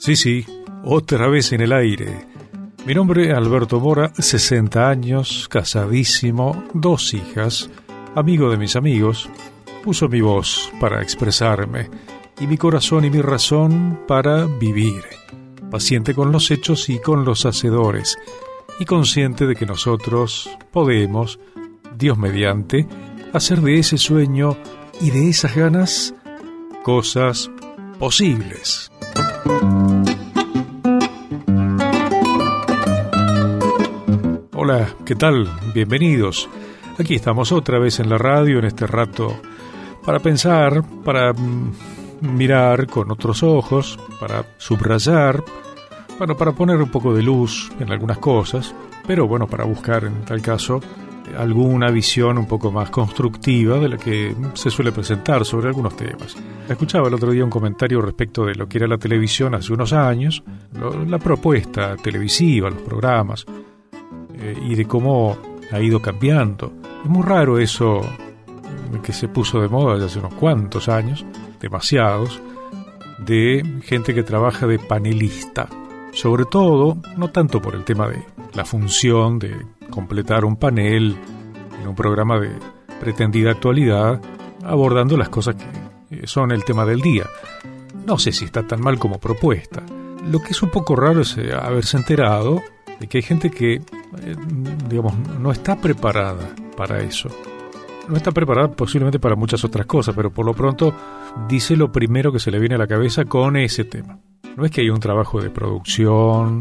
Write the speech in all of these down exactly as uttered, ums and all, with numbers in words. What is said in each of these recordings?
Sí, sí, otra vez en el aire. Mi nombre es Alberto Mora, sesenta años, casadísimo, dos hijas, amigo de mis amigos. Uso mi voz para expresarme y mi corazón y mi razón para vivir. Paciente con los hechos y con los hacedores, y consciente de que nosotros podemos, Dios mediante, hacer de ese sueño y de esas ganas cosas posibles. Hola, ¿qué tal? Bienvenidos. Aquí estamos otra vez en la radio en este rato para pensar, para mm, mirar con otros ojos, para subrayar, bueno, para poner un poco de luz en algunas cosas, pero bueno, para buscar en tal caso alguna visión un poco más constructiva de la que se suele presentar sobre algunos temas. Escuchaba el otro día un comentario respecto de lo que era la televisión hace unos años, lo, la propuesta televisiva, los programas, eh, y de cómo ha ido cambiando. Es muy raro eso que se puso de moda desde hace unos cuantos años, demasiados, de gente que trabaja de panelista. Sobre todo, no tanto por el tema de la función de completar un panel en un programa de pretendida actualidad, abordando las cosas que son el tema del día. No sé si está tan mal como propuesta. Lo que es un poco raro es haberse enterado de que hay gente que, eh, digamos, no está preparada para eso. No está preparada posiblemente para muchas otras cosas, pero por lo pronto dice lo primero que se le viene a la cabeza con ese tema. No es que haya un trabajo de producción,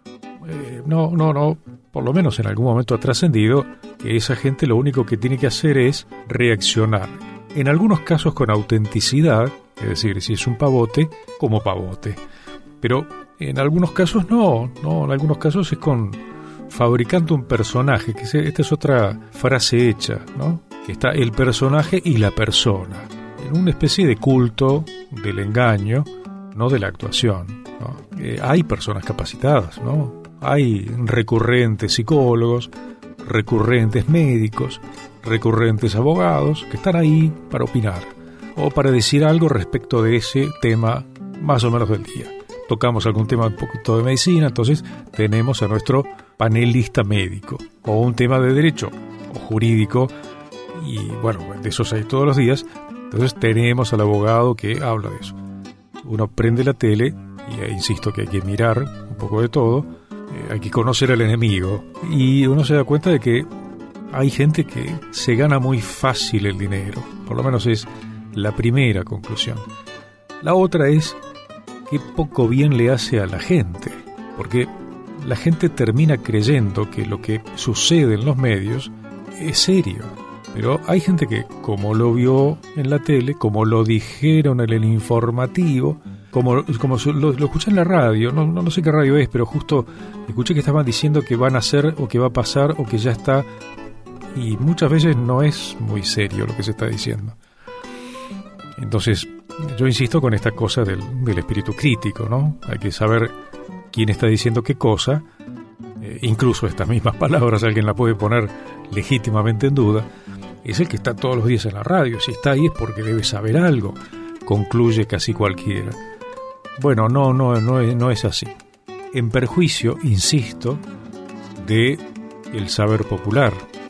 eh, no, no, no, por lo menos en algún momento ha trascendido que esa gente lo único que tiene que hacer es reaccionar. En algunos casos con autenticidad, es decir, si es un pavote, como pavote. Pero en algunos casos no, no, en algunos casos es con fabricando un personaje, que esta es otra frase hecha, ¿no? Que está el personaje y la persona, en una especie de culto del engaño, no de la actuación, ¿no? Eh, hay personas capacitadas, ¿no? Hay recurrentes psicólogos, recurrentes médicos, recurrentes abogados que están ahí para opinar o para decir algo respecto de ese tema más o menos del día. Tocamos algún tema un poquito de medicina, entonces tenemos a nuestro panelista médico, o un tema de derecho o jurídico, y bueno, de esos hay todos los días, entonces tenemos al abogado que habla de eso. Uno prende la tele, y eh, insisto que hay que mirar un poco de todo, eh, hay que conocer al enemigo, y uno se da cuenta de que hay gente que se gana muy fácil el dinero, por lo menos es la primera conclusión. La otra es que poco bien le hace a la gente, porque la gente termina creyendo que lo que sucede en los medios es serio. Pero hay gente que, como lo vio en la tele, como lo dijeron en el informativo, como, como lo, lo escuché en la radio, no, no, no sé qué radio es, pero justo escuché que estaban diciendo que van a hacer o que va a pasar o que ya está, y muchas veces no es muy serio lo que se está diciendo. Entonces, yo insisto con esta cosa del, del espíritu crítico, ¿no? Hay que saber quién está diciendo qué cosa, eh, incluso estas mismas palabras alguien la puede poner legítimamente en duda. Es el que está todos los días en la radio. Si está ahí es porque debe saber algo, concluye casi cualquiera. Bueno, no, no, no es, no es así. En perjuicio, insisto, de el saber popular,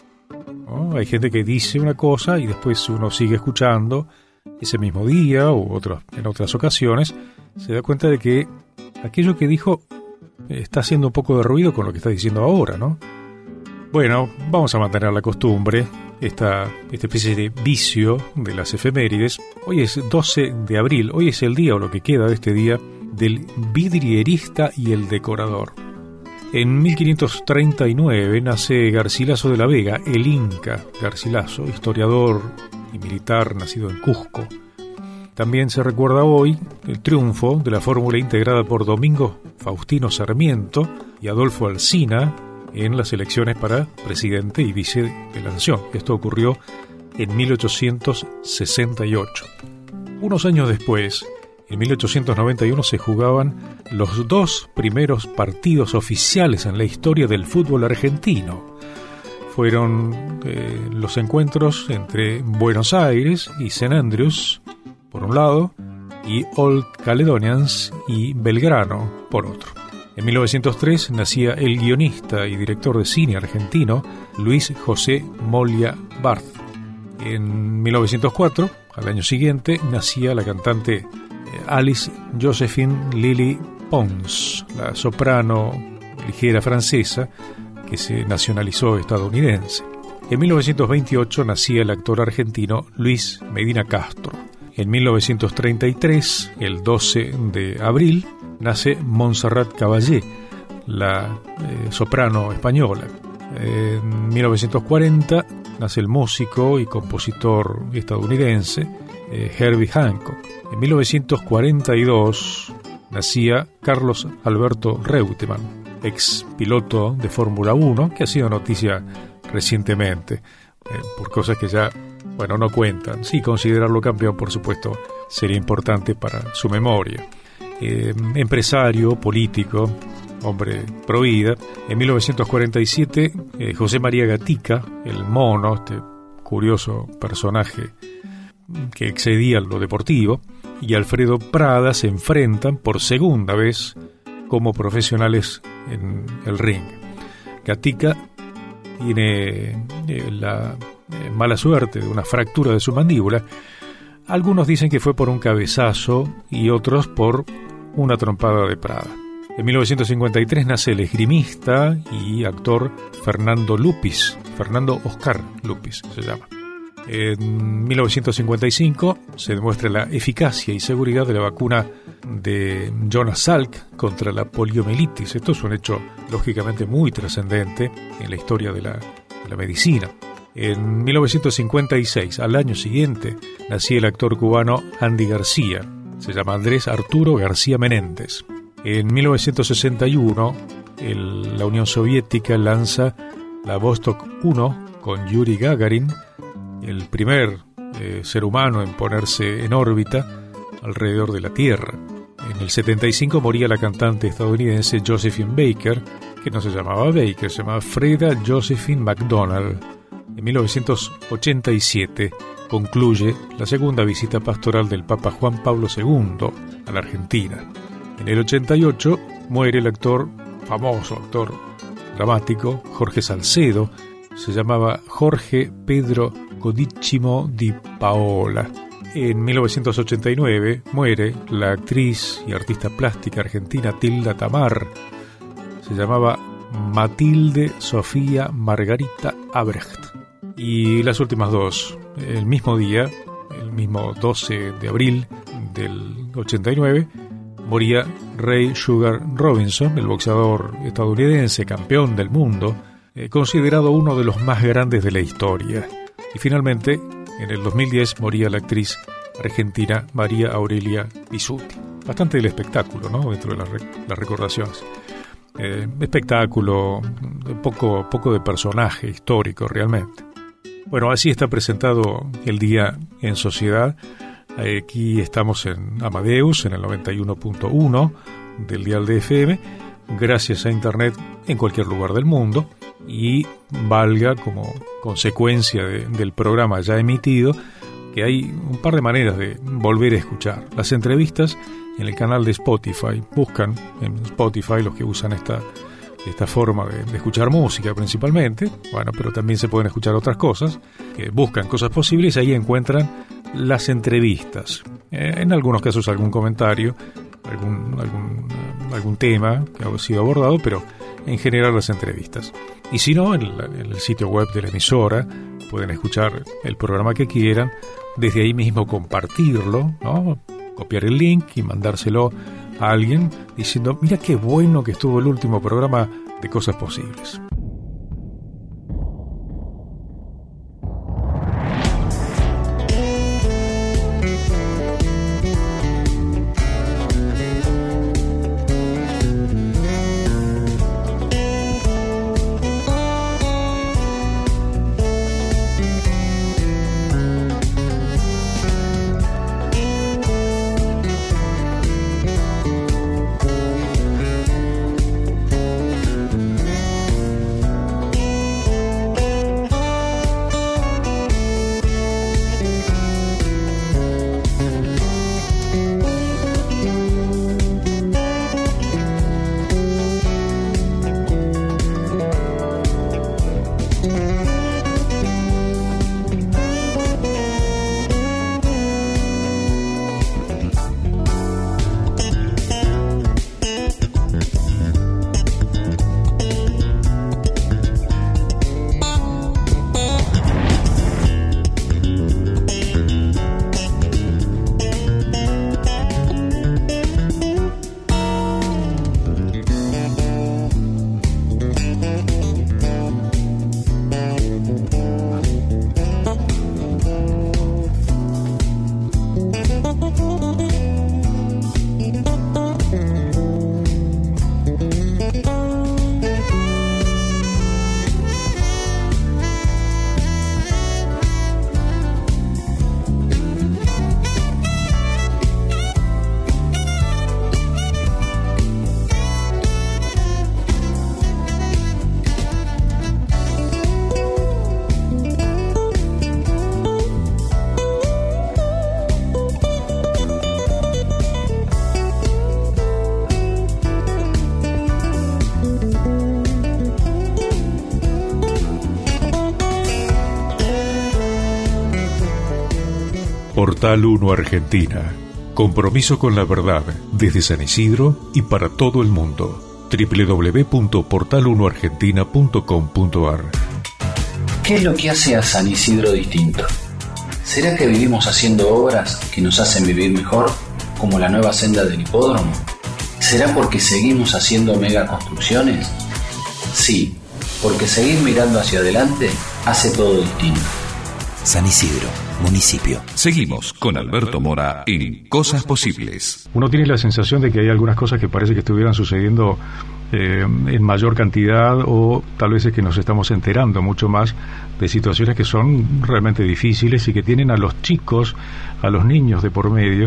¿no? Hay gente que dice una cosa y después uno sigue escuchando ese mismo día u otros, en otras ocasiones, se da cuenta de que aquello que dijo está haciendo un poco de ruido con lo que está diciendo ahora, ¿no? Bueno, vamos a mantener la costumbre, esta, esta especie de vicio de las efemérides. Hoy es doce de abril, hoy es el día o lo que queda de este día del vidrierista y el decorador. En mil quinientos treinta y nueve nace Garcilaso de la Vega, el Inca Garcilaso, historiador y militar nacido en Cusco. También se recuerda hoy el triunfo de la fórmula integrada por Domingo Faustino Sarmiento y Adolfo Alsina en las elecciones para presidente y vice de la nación. Esto ocurrió en mil ochocientos sesenta y ocho. Unos años después, en mil ochocientos noventa y uno, se jugaban los dos primeros partidos oficiales en la historia del fútbol argentino. Fueron eh, los encuentros entre Buenos Aires y San Andrews, por un lado, y Old Caledonians y Belgrano por otro. En mil novecientos tres nacía el guionista y director de cine argentino Luis José Molia Barth. En mil novecientos cuatro, al año siguiente, nacía la cantante Alice Josephine Lily Pons, la soprano ligera francesa que se nacionalizó estadounidense. En mil novecientos veintiocho nacía el actor argentino Luis Medina Castro. En mil novecientos treinta y tres, el doce de abril, nace Montserrat Caballé, la eh, soprano española. En mil novecientos cuarenta nace el músico y compositor estadounidense eh, Herbie Hancock. En mil novecientos cuarenta y dos nacía Carlos Alberto Reutemann, ex piloto de Fórmula uno, que ha sido noticia recientemente, eh, por cosas que ya, bueno, no cuentan. Sí, considerarlo campeón, por supuesto, sería importante para su memoria. Eh, empresario, político, hombre pro vida. En mil novecientos cuarenta y siete, eh, José María Gatica, el mono, este curioso personaje que excedía lo deportivo, y Alfredo Prada se enfrentan por segunda vez como profesionales en el ring. Gatica tiene eh, la eh, mala suerte de una fractura de su mandíbula. Algunos dicen que fue por un cabezazo y otros por una trompada de Prada. En mil novecientos cincuenta y tres nace el esgrimista y actor Fernando Lupis, Fernando Oscar Lupis se llama. En mil novecientos cincuenta y cinco se demuestra la eficacia y seguridad de la vacuna de Jonas Salk contra la poliomielitis. Esto es un hecho lógicamente muy trascendente en la historia de la, de la medicina. En mil novecientos cincuenta y seis, al año siguiente, nacía el actor cubano Andy García. Se llama Andrés Arturo García Menéndez. En mil novecientos sesenta y uno, el, la Unión Soviética lanza la Vostok uno con Yuri Gagarin, el primer eh, ser humano en ponerse en órbita alrededor de la Tierra. En el setenta y cinco moría la cantante estadounidense Josephine Baker, que no se llamaba Baker, se llamaba Freda Josephine McDonald. En mil novecientos ochenta y siete concluye la segunda visita pastoral del Papa Juan Pablo segundo a la Argentina. En el ochenta y ocho muere el actor, famoso actor dramático, Jorge Salcedo. Se llamaba Jorge Pedro Codicimo di Paola. En mil novecientos ochenta y nueve muere la actriz y artista plástica argentina Tilda Tamar. Se llamaba Matilde Sofía Margarita Abrecht. Y las últimas dos, el mismo día, el mismo doce de abril del ochenta y nueve, moría Ray Sugar Robinson, el boxeador estadounidense, campeón del mundo, eh, considerado uno de los más grandes de la historia. Y finalmente, en el dos mil diez, moría la actriz argentina María Aurelia Bisutti. Bastante del espectáculo, ¿no?, dentro de las, rec- las recordaciones. Eh, espectáculo, poco, poco de personaje histórico realmente. Bueno, así está presentado el día en sociedad. Aquí estamos en Amadeus, en el noventa y uno punto uno del dial de F M, gracias a Internet en cualquier lugar del mundo, y valga como consecuencia de, del programa ya emitido que hay un par de maneras de volver a escuchar las entrevistas en el canal de Spotify. Buscan en Spotify, los que usan esta, esta forma de, de escuchar música principalmente, bueno, pero también se pueden escuchar otras cosas, que buscan cosas posibles, ahí encuentran las entrevistas, eh, en algunos casos algún comentario, algún, algún, algún tema que ha sido abordado, pero en general las entrevistas. Y si no, en, la, en el sitio web de la emisora pueden escuchar el programa que quieran, desde ahí mismo compartirlo, ¿no?, copiar el link y mandárselo a alguien diciendo: mira qué bueno que estuvo el último programa de Cosas Posibles. Portal uno Argentina. Compromiso con la verdad desde San Isidro y para todo el mundo. doble u doble u doble u punto portal uno argentina punto com punto a r. ¿Qué es lo que hace a San Isidro distinto? ¿Será que vivimos haciendo obras que nos hacen vivir mejor, como la nueva senda del hipódromo? ¿Será porque seguimos haciendo megaconstrucciones? Sí, porque seguir mirando hacia adelante hace todo distinto. San Isidro, municipio. Seguimos con Alberto Mora en Cosas Posibles. Uno tiene la sensación de que hay algunas cosas que parece que estuvieran sucediendo eh, en mayor cantidad, o tal vez es que nos estamos enterando mucho más de situaciones que son realmente difíciles y que tienen a los chicos, a los niños de por medio,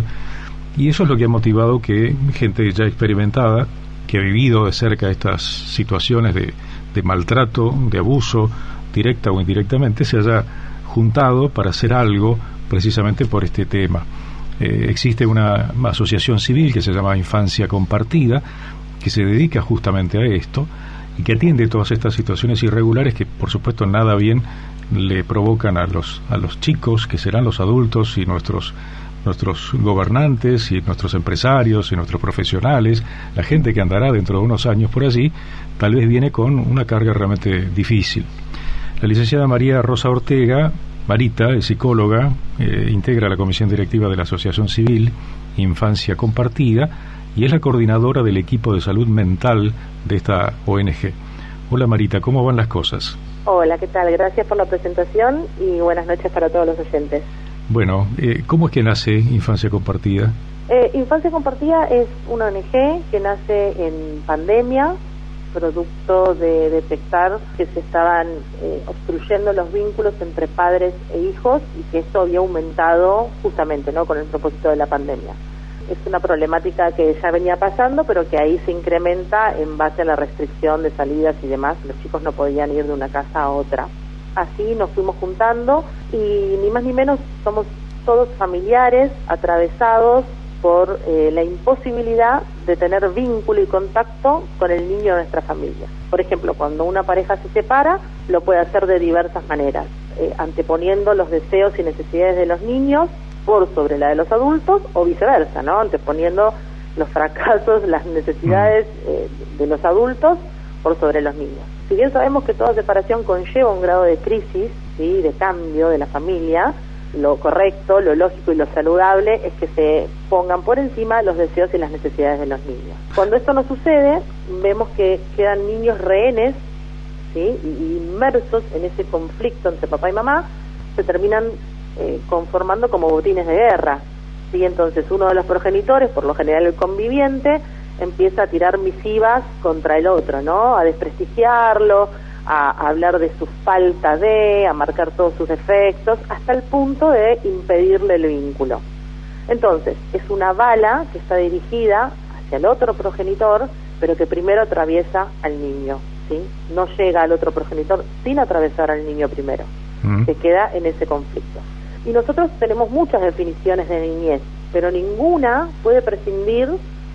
y eso es lo que ha motivado que gente ya experimentada, que ha vivido de cerca estas situaciones de, de maltrato, de abuso, directa o indirectamente, se haya juntado para hacer algo precisamente por este tema. Eh, existe una asociación civil que se llama Infancia Compartida, que se dedica justamente a esto y que atiende todas estas situaciones irregulares que, por supuesto, nada bien le provocan a los a los chicos, que serán los adultos y nuestros nuestros gobernantes y nuestros empresarios y nuestros profesionales. La gente que andará dentro de unos años por allí tal vez viene con una carga realmente difícil. La licenciada María Rosa Ortega, Marita, es psicóloga, eh, integra la comisión directiva de la Asociación Civil Infancia Compartida y es la coordinadora del equipo de salud mental de esta O N G. Hola Marita, ¿cómo van las cosas? Hola, ¿qué tal? Gracias por la presentación y buenas noches para todos los oyentes. Bueno, eh, ¿cómo es que nace Infancia Compartida? Eh, Infancia Compartida es una O N G que nace en pandemia, producto de detectar que se estaban eh, obstruyendo los vínculos entre padres e hijos y que esto había aumentado justamente, ¿no?, con el propósito de la pandemia. Es una problemática que ya venía pasando, pero que ahí se incrementa en base a la restricción de salidas y demás. Los chicos no podían ir de una casa a otra. Así nos fuimos juntando y ni más ni menos somos todos familiares atravesados por eh, la imposibilidad de tener vínculo y contacto con el niño de nuestra familia. Por ejemplo, cuando una pareja se separa, lo puede hacer de diversas maneras, eh, anteponiendo los deseos y necesidades de los niños por sobre la de los adultos, o viceversa, ¿no?, anteponiendo los fracasos, las necesidades eh, de los adultos por sobre los niños. Si bien sabemos que toda separación conlleva un grado de crisis, ¿sí?, de cambio de la familia, lo correcto, lo lógico y lo saludable es que se pongan por encima los deseos y las necesidades de los niños. Cuando esto no sucede, vemos que quedan niños rehenes, ¿sí?, y inmersos en ese conflicto entre papá y mamá, se terminan eh, conformando como botines de guerra, ¿sí? Entonces uno de los progenitores, por lo general el conviviente, empieza a tirar misivas contra el otro, ¿no?, a desprestigiarlo, a hablar de su falta de, a marcar todos sus defectos, hasta el punto de impedirle el vínculo. Entonces, es una bala que está dirigida hacia el otro progenitor, pero que primero atraviesa al niño, ¿sí? No llega al otro progenitor sin atravesar al niño primero, mm. se queda en ese conflicto. Y nosotros tenemos muchas definiciones de niñez, pero ninguna puede prescindir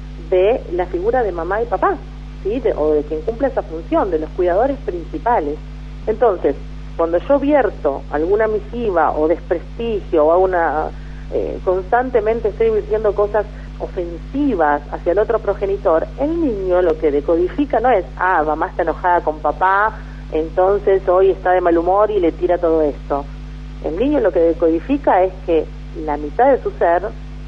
de la figura de mamá y papá, ¿sí?, de, o de quien cumple esa función, de los cuidadores principales. Entonces, cuando yo vierto alguna misiva o desprestigio o una eh, constantemente estoy diciendo cosas ofensivas hacia el otro progenitor, el niño lo que decodifica no es, ah, mamá está enojada con papá, entonces hoy está de mal humor y le tira todo esto. El niño lo que decodifica es que la mitad de su ser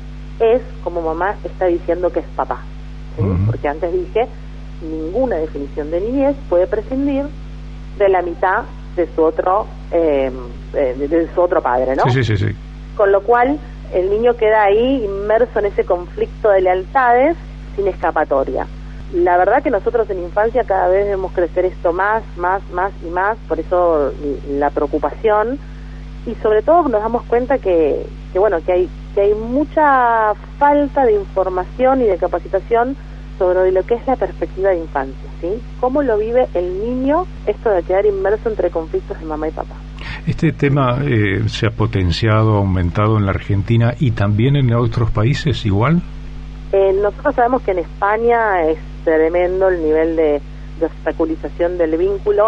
es como mamá está diciendo que es papá, ¿sí? Uh-huh. Porque antes dije, ninguna definición de niñez puede prescindir de la mitad de su otro eh, de, de su otro padre, ¿no? Sí, sí, sí, sí. Con lo cual el niño queda ahí inmerso en ese conflicto de lealtades sin escapatoria. La verdad que nosotros en infancia cada vez vemos crecer esto más, más, más y más, por eso la preocupación, y sobre todo nos damos cuenta que, que bueno, que hay que hay mucha falta de información y de capacitación sobre lo que es la perspectiva de infancia, ¿sí? ¿Cómo lo vive el niño esto de quedar inmerso entre conflictos de mamá y papá? Este tema eh, se ha potenciado, aumentado en la Argentina y también en otros países igual. Eh, nosotros sabemos que en España es tremendo el nivel de, de obstaculización del vínculo.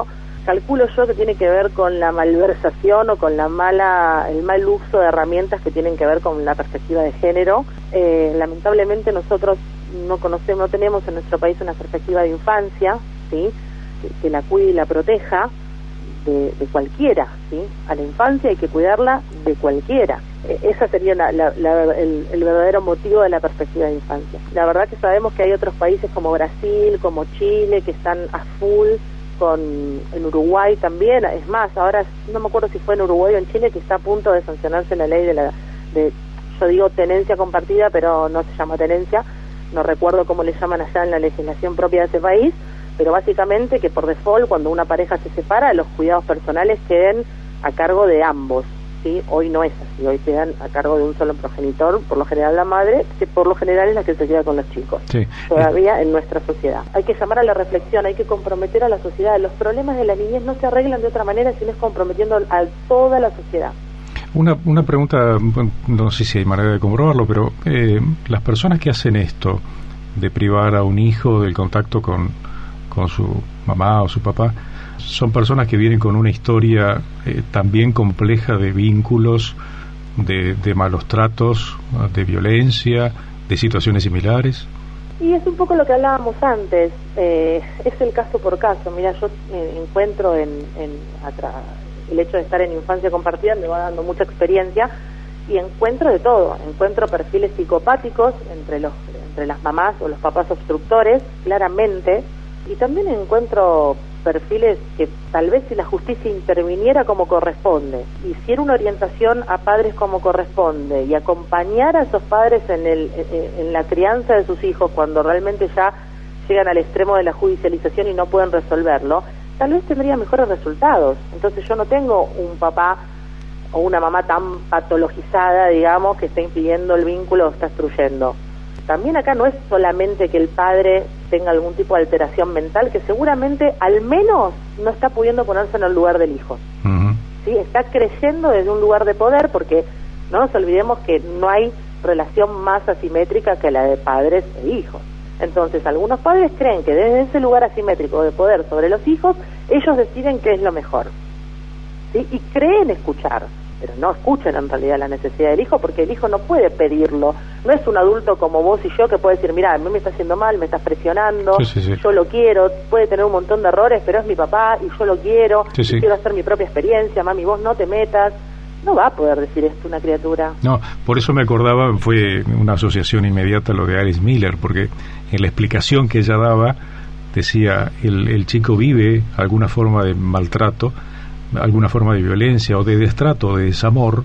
calculo yo que tiene que ver con la malversación o con la mala, el mal uso de herramientas que tienen que ver con la perspectiva de género. Eh, lamentablemente nosotros no conocemos, no tenemos en nuestro país una perspectiva de infancia, ¿sí? que, que la cuide y la proteja de, de cualquiera, ¿sí? A la infancia hay que cuidarla de cualquiera. Eh, esa sería la, la, la, el, el verdadero motivo de la perspectiva de infancia. La verdad que sabemos que hay otros países como Brasil, como Chile, que están a full, con en Uruguay también. Es más, ahora no me acuerdo si fue en Uruguay o en Chile que está a punto de sancionarse la ley de la de yo digo tenencia compartida, pero no se llama tenencia, no recuerdo cómo le llaman allá en la legislación propia de ese país, pero básicamente que por default cuando una pareja se separa los cuidados personales queden a cargo de ambos, ¿sí? Hoy no es así, hoy quedan a cargo de un solo progenitor, por lo general la madre, que por lo general es la que se queda con los chicos, sí. Todavía en nuestra sociedad. Hay que llamar a la reflexión, hay que comprometer a la sociedad. Los problemas de la niñez no se arreglan de otra manera sino es comprometiendo a toda la sociedad. Una, una pregunta, no sé si hay manera de comprobarlo, pero eh, las personas que hacen esto, de privar a un hijo del contacto con, con su mamá o su papá, son personas que vienen con una historia eh, también compleja de vínculos, de, de malos tratos, de violencia, de situaciones similares. Y es un poco lo que hablábamos antes, eh, es el caso por caso. Mira, yo eh, encuentro en, en atra- el hecho de estar en infancia compartida me va dando mucha experiencia y encuentro de todo, encuentro perfiles psicopáticos entre los entre las mamás o los papás obstructores, claramente, y también encuentro perfiles que tal vez si la justicia interviniera como corresponde, hiciera una orientación a padres como corresponde y acompañara a esos padres en, el, en la crianza de sus hijos cuando realmente ya llegan al extremo de la judicialización y no pueden resolverlo, tal vez tendría mejores resultados. Entonces yo no tengo un papá o una mamá tan patologizada, digamos, que está impidiendo el vínculo o está obstruyendo. También acá no es solamente que el padre tenga algún tipo de alteración mental, que seguramente al menos no está pudiendo ponerse en el lugar del hijo. Uh-huh. ¿Sí? Está creyendo desde un lugar de poder, porque no nos olvidemos que no hay relación más asimétrica que la de padres e hijos. Entonces, algunos padres creen que desde ese lugar asimétrico de poder sobre los hijos, ellos deciden qué es lo mejor. ¿Sí? Y creen escuchar, pero no escuchan en realidad la necesidad del hijo, porque el hijo no puede pedirlo. No es un adulto como vos y yo que puede decir, mira, a mí me está haciendo mal, me estás presionando, sí, sí, sí. Yo lo quiero, puede tener un montón de errores, pero es mi papá y yo lo quiero, sí, sí. Y quiero hacer mi propia experiencia, mami, vos no te metas. No va a poder decir esto una criatura. No, por eso me acordaba, fue una asociación inmediata lo de Alice Miller, porque en la explicación que ella daba, decía, el, el chico vive alguna forma de maltrato, alguna forma de violencia o de destrato o de desamor,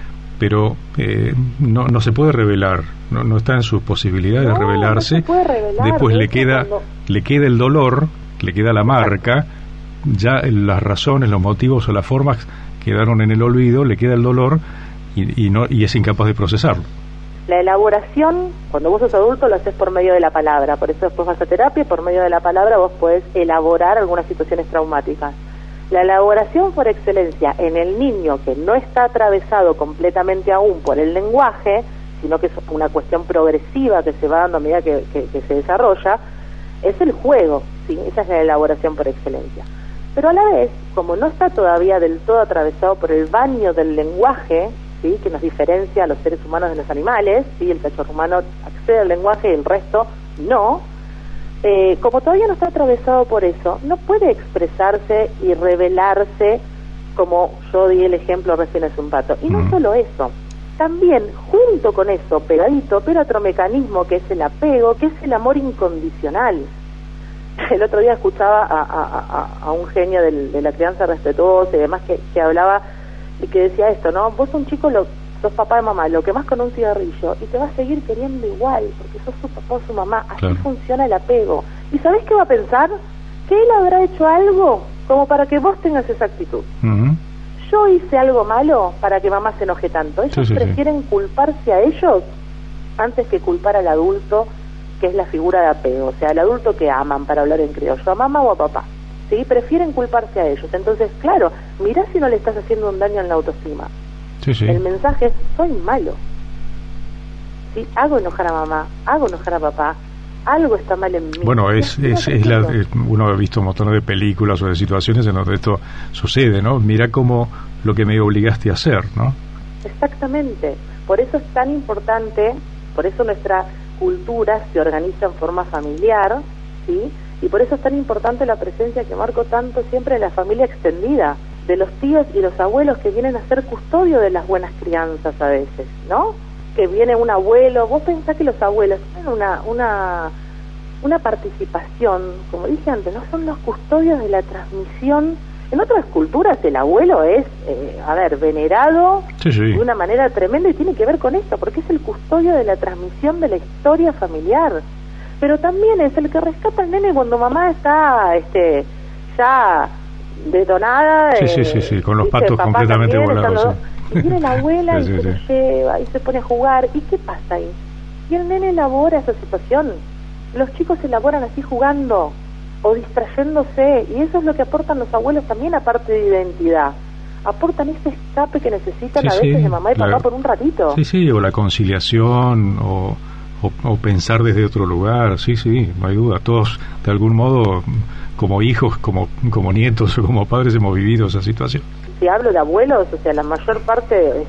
pero eh, no, no se puede revelar, no, no está en sus posibilidades no, de revelarse. No se puede revelar. Después le queda, cuando... le queda el dolor, le queda la marca, ya las razones, los motivos o las formas quedaron en el olvido, le queda el dolor y, y no y es incapaz de procesarlo. La elaboración, cuando vos sos adulto, lo haces por medio de la palabra, por eso después vas a terapia, por medio de la palabra vos podés elaborar algunas situaciones traumáticas. La elaboración por excelencia en el niño que no está atravesado completamente aún por el lenguaje, sino que es una cuestión progresiva que se va dando a medida que, que, que se desarrolla, es el juego, ¿sí? Esa es la elaboración por excelencia. Pero a la vez, como no está todavía del todo atravesado por el baño del lenguaje, ¿sí? Que nos diferencia a los seres humanos de los animales, ¿sí? El cachorro humano accede al lenguaje y el resto no, eh, como todavía no está atravesado por eso, no puede expresarse y revelarse como yo di el ejemplo recién hace un rato. Y no mm. solo eso, también junto con eso, pegadito, pero otro mecanismo que es el apego, que es el amor incondicional. El otro día escuchaba a, a, a, a un genio del, de la crianza respetuosa y demás que, que hablaba y que decía esto, ¿no? Vos un chico, lo, sos papá de mamá, lo quemás con un cigarrillo y te va a seguir queriendo igual porque sos su papá o su mamá. Así claro. Funciona el apego. ¿Y sabés qué va a pensar? Que él habrá hecho algo como para que vos tengas esa actitud. Uh-huh. Yo hice algo malo para que mamá se enoje tanto. Ellos sí, sí, prefieren sí. culparse a ellos antes que culpar al adulto, que es la figura de apego, o sea, el adulto que aman, para hablar en criollo, a mamá o a papá, ¿sí? Prefieren culparse a ellos. Entonces, claro, mirá si no le estás haciendo un daño en la autoestima. Sí, sí. El mensaje es, soy malo, ¿sí? Hago enojar a mamá, hago enojar a papá, algo está mal en mí. Bueno, es, es, es la, es, uno ha visto un montón de películas o de situaciones en donde esto sucede, ¿no? Mira cómo lo que me obligaste a hacer, ¿no? Exactamente. Por eso es tan importante, por eso nuestra cultura se organiza en forma familiar, ¿sí? Y por eso es tan importante la presencia que marco tanto siempre en la familia extendida, de los tíos y los abuelos que vienen a ser custodio de las buenas crianzas a veces, ¿no? Que viene un abuelo, vos pensás que los abuelos tienen una, una, una participación, como dije antes, no son los custodios de la transmisión. En otras culturas el abuelo es, eh, a ver, venerado sí, sí. de una manera tremenda y tiene que ver con esto, porque es el custodio de la transmisión de la historia familiar. Pero también es el que rescata al nene cuando mamá está este ya detonada. Sí, sí, sí, sí, con los patos completamente volados. Y viene la abuela sí, y sí, se sí. lo lleva y se pone a jugar. ¿Y qué pasa ahí? Y el nene elabora esa situación. Los chicos elaboran así jugando o distrayéndose, y eso es lo que aportan los abuelos también, aparte de identidad. Aportan ese escape que necesitan sí, a veces sí, de mamá y papá la, por un ratito. Sí, sí, o la conciliación, o, o, o pensar desde otro lugar, sí, sí, no hay duda. Todos, de algún modo, como hijos, como, como nietos o como padres, hemos vivido esa situación. Si hablo de abuelos, o sea, la mayor parte de,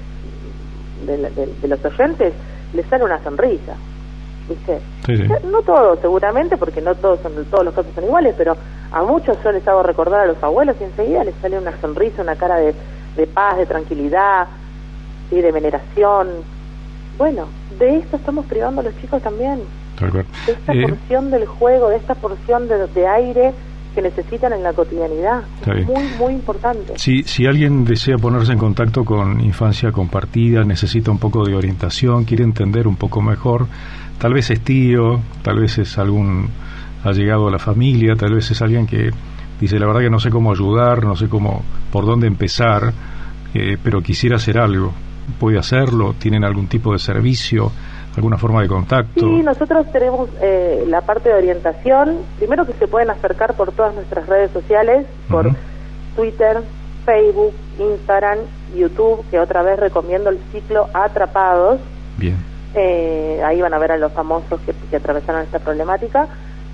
de, de, de los oyentes les sale una sonrisa, ¿viste? Sí, sí. No todos, seguramente, porque no todos son todos los casos son iguales, pero a muchos yo les hago recordar a los abuelos y enseguida les sale una sonrisa, una cara de, de paz, de tranquilidad, ¿sí? De veneración. Bueno, de esto estamos privando a los chicos también, de esta eh, porción del juego, de esta porción de, de aire que necesitan en la cotidianidad. Es muy, muy importante. Si, si alguien desea ponerse en contacto con Infancia Compartida, necesita un poco de orientación, quiere entender un poco mejor, tal vez es tío, tal vez es algún allegado a la familia, tal vez es alguien que dice, la verdad que no sé cómo ayudar, no sé cómo, por dónde empezar, eh, pero quisiera hacer algo. ¿Puede hacerlo? ¿Tienen algún tipo de servicio? ¿Alguna forma de contacto? Sí, nosotros tenemos eh, la parte de orientación. Primero que se pueden acercar por todas nuestras redes sociales, por uh-huh. Twitter, Facebook, Instagram, YouTube, que otra vez recomiendo el ciclo Atrapados. Bien. Eh, ahí van a ver a los famosos que, que atravesaron esta problemática.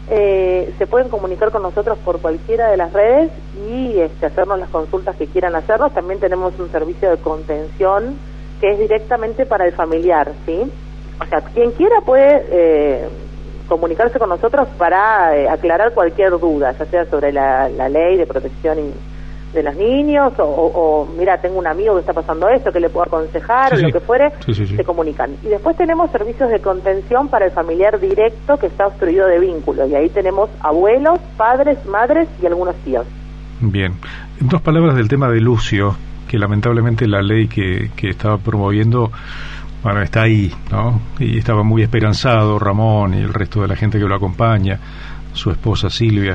Eh, se pueden comunicar con nosotros por cualquiera de las redes y este, hacernos las consultas que quieran hacernos. También tenemos un servicio de contención que es directamente para el familiar, ¿sí? O sea, quien quiera puede eh, comunicarse con nosotros para eh, aclarar cualquier duda, ya sea sobre la, la ley de protección y, de los niños, o, o, o mira, tengo un amigo que está pasando esto, que le puedo aconsejar, sí, o lo que fuere, sí, sí, sí. se comunican. Y después tenemos servicios de contención para el familiar directo que está obstruido de vínculo, y ahí tenemos abuelos, padres, madres y algunos tíos. Bien. En dos palabras del tema de Lucio, que lamentablemente la ley que, que estaba promoviendo, bueno, está ahí, ¿no? Y estaba muy esperanzado Ramón y el resto de la gente que lo acompaña, su esposa Silvia,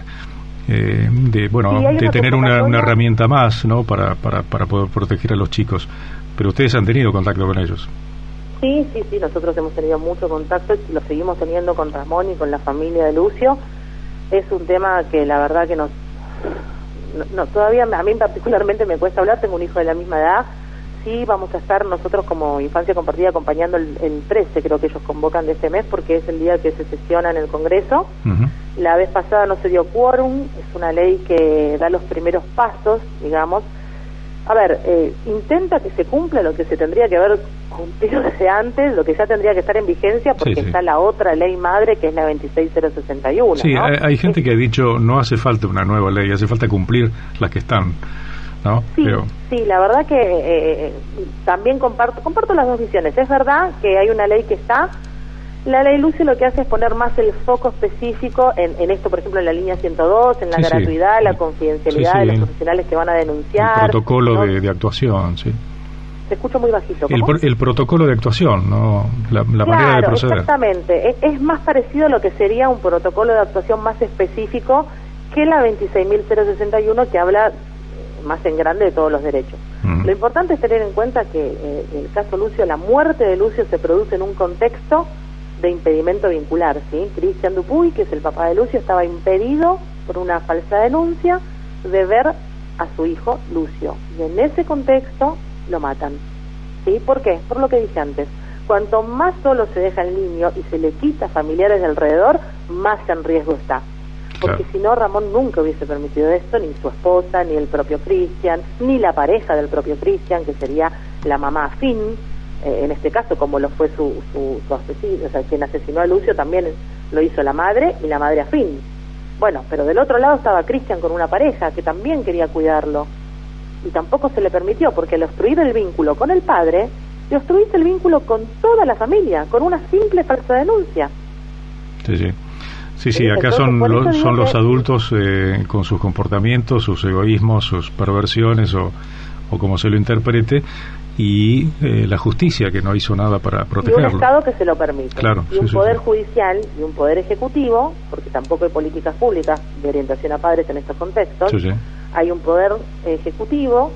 eh, de bueno, sí, de tener una, una herramienta más, ¿no? Para, para, para poder proteger a los chicos. Pero ustedes han tenido contacto con ellos. Sí, sí, sí, nosotros hemos tenido mucho contacto y lo seguimos teniendo con Ramón y con la familia de Lucio. Es un tema que la verdad que nos... No, no, todavía a mí particularmente me cuesta hablar, tengo un hijo de la misma edad. Sí, vamos a estar nosotros como Infancia Compartida acompañando el, el trece, creo que ellos convocan de este mes, porque es el día que se sesiona en el Congreso. Uh-huh. La vez pasada no se dio quórum, es una ley que da los primeros pasos, digamos. A ver, eh, intenta que se cumpla lo que se tendría que haber cumplido desde antes, lo que ya tendría que estar en vigencia, porque sí, sí. está la otra ley madre, que es la veintiséis mil sesenta y uno. Sí, ¿no? hay, hay gente es... que ha dicho, no hace falta una nueva ley, hace falta cumplir las que están. ¿No? Sí, Pero... sí, la verdad que eh, también comparto comparto las dos visiones. Es verdad que hay una ley que está. La ley Lucio lo que hace es poner más el foco específico en, en esto, por ejemplo, en la línea ciento dos, en la sí, gratuidad, sí. la confidencialidad sí, sí, de los profesionales que van a denunciar. El protocolo ¿no? de, de actuación, sí. Se escucha muy bajito. El, el protocolo de actuación, ¿no? La, la claro, manera de proceder. Exactamente. Es, es más parecido a lo que sería un protocolo de actuación más específico que la veintiséis mil sesenta y uno, que habla más en grande de todos los derechos. Uh-huh. Lo importante es tener en cuenta que eh, el caso Lucio, la muerte de Lucio se produce en un contexto de impedimento vincular, ¿sí? Cristian Dupuy, que es el papá de Lucio, estaba impedido por una falsa denuncia de ver a su hijo Lucio, y en ese contexto lo matan, ¿sí? ¿Por qué? Por lo que dije antes, Cuanto más solo se deja el niño y se le quita familiares de alrededor, más en riesgo está. Porque claro. Si no, Ramón nunca hubiese permitido esto, ni su esposa, ni el propio Cristian, ni la pareja del propio Cristian, que sería la mamá afín, eh, en este caso, como lo fue su, su, su asesino, o sea, quien asesinó a Lucio también lo hizo la madre y la madre afín. Bueno, pero del otro lado estaba Cristian con una pareja que también quería cuidarlo, y tampoco se le permitió, porque al obstruir el vínculo con el padre, le obstruiste el vínculo con toda la familia, con una simple falsa denuncia. Sí, sí. Sí, sí, acá son, lo, son los adultos eh, con sus comportamientos, sus egoísmos, sus perversiones o, o como se lo interprete, y eh, la justicia que no hizo nada para protegerlo. Y un Estado que se lo permite. Claro, y un sí, poder sí, sí. judicial y un poder ejecutivo, porque tampoco hay políticas públicas de orientación a padres en estos contextos. Sí, sí. Hay un poder ejecutivo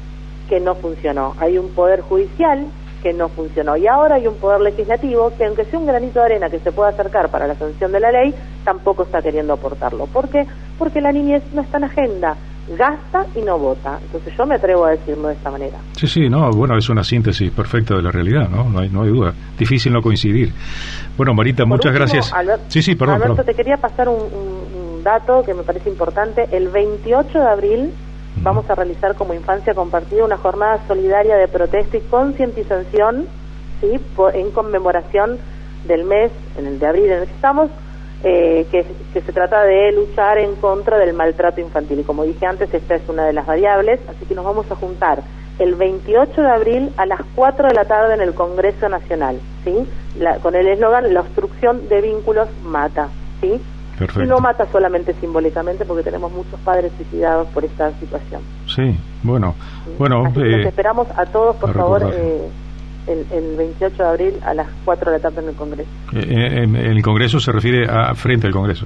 que no funcionó. Hay un poder judicial que no funcionó, y ahora hay un poder legislativo que, aunque sea un granito de arena que se pueda acercar para la sanción de la ley, tampoco está queriendo aportarlo. ¿Por qué? Porque la niñez no está en agenda, gasta y no vota. Entonces yo me atrevo a decirlo de esta manera. Sí, sí, no, bueno, es una síntesis perfecta de la realidad, ¿no? No hay, no hay duda. Difícil no coincidir. Bueno, Marita, Por muchas último, gracias. Albert, sí, sí, perdón. Alberto, perdón. te quería pasar un, un, un dato que me parece importante. El veintiocho de abril vamos a realizar como Infancia Compartida una jornada solidaria de protesta y concientización, ¿sí?, por, en conmemoración del mes, en el de abril en el que estamos, eh, que, que se trata de luchar en contra del maltrato infantil. Y como dije antes, esta es una de las variables, así que nos vamos a juntar el veintiocho de abril a las cuatro de la tarde en el Congreso Nacional, ¿sí?, la, con el eslogan "La obstrucción de vínculos mata", ¿sí? Perfecto. Y no mata solamente simbólicamente, porque tenemos muchos padres suicidados por esta situación. Sí, bueno, ¿Sí? bueno. Así que Eh, los esperamos a todos, por a favor, recordar. eh, el, el veintiocho de abril a las cuatro de la tarde en el Congreso. Eh, en el Congreso se refiere a frente al Congreso.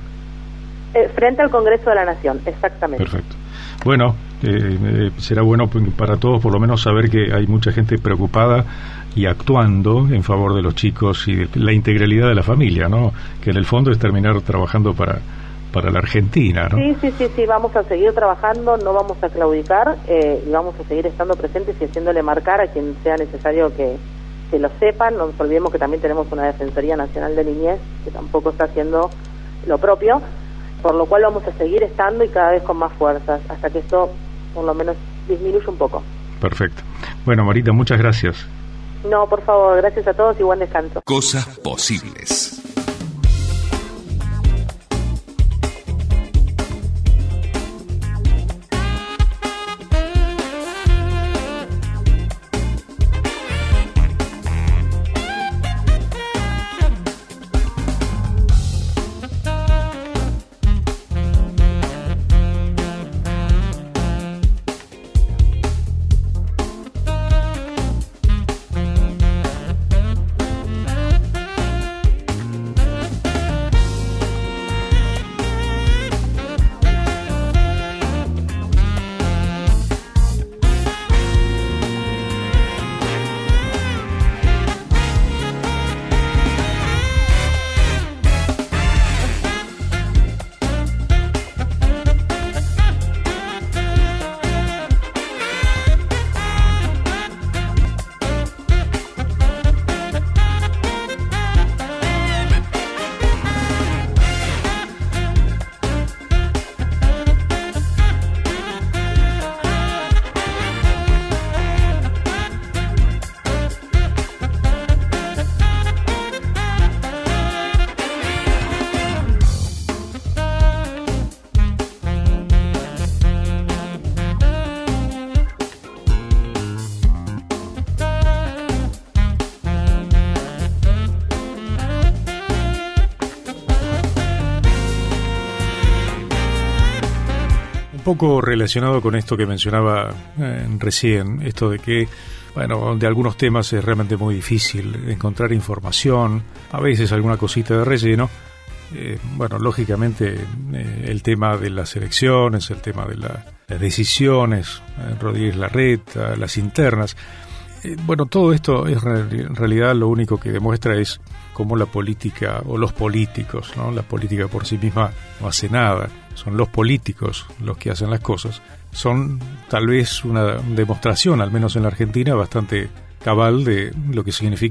Eh, frente al Congreso de la Nación, exactamente. Perfecto. Bueno, eh, eh, será bueno para todos por lo menos saber que hay mucha gente preocupada y actuando en favor de los chicos y de la integralidad de la familia, ¿no? Que en el fondo es terminar trabajando para para la Argentina, ¿no? Sí, sí, sí, sí, vamos a seguir trabajando, no vamos a claudicar, eh, y vamos a seguir estando presentes y haciéndole marcar a quien sea necesario que, que lo sepan. No nos olvidemos que también tenemos una Defensoría Nacional de Niñez que tampoco está haciendo lo propio, por lo cual vamos a seguir estando y cada vez con más fuerzas, hasta que esto por lo menos disminuya un poco. Perfecto. Bueno, Marita, muchas gracias. No, por favor, gracias a todos y buen descanso. Cosas posibles. Un poco relacionado con esto que mencionaba eh, recién, esto de que, bueno, de algunos temas es realmente muy difícil encontrar información, a veces alguna cosita de relleno. Eh, bueno, lógicamente eh, el tema de las elecciones, el tema de la, las decisiones, eh, Rodríguez Larreta, las internas. Eh, bueno, todo esto es en realidad lo único que demuestra es cómo la política, o los políticos, ¿no? La política por sí misma no hace nada, son los políticos los que hacen las cosas. Son tal vez una demostración, al menos en la Argentina, bastante cabal de lo que significa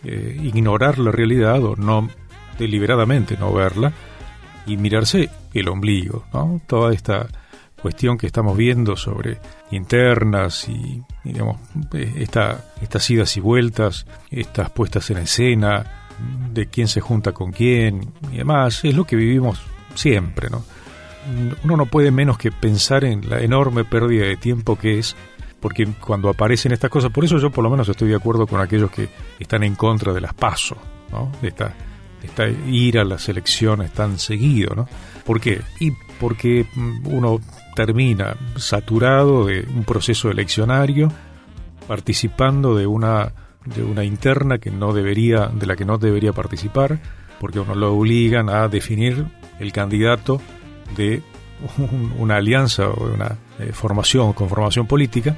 eh, ignorar la realidad o no deliberadamente no verla y mirarse el ombligo, ¿no? Toda esta cuestión que estamos viendo sobre internas y, digamos, esta, estas idas y vueltas, estas puestas en escena, de quién se junta con quién y demás, es lo que vivimos siempre, ¿no? Uno no puede menos que pensar en la enorme pérdida de tiempo que es, porque cuando aparecen estas cosas, por eso yo por lo menos estoy de acuerdo con aquellos que están en contra de las PASO, ¿no? De esta, de esta ir a las elecciones tan seguido, ¿no? ¿Por qué? Y porque uno termina saturado de un proceso eleccionario, participando de una de una interna que no debería, de la que no debería participar, porque uno lo obligan a definir el candidato de un, una alianza o de una eh, formación, conformación política,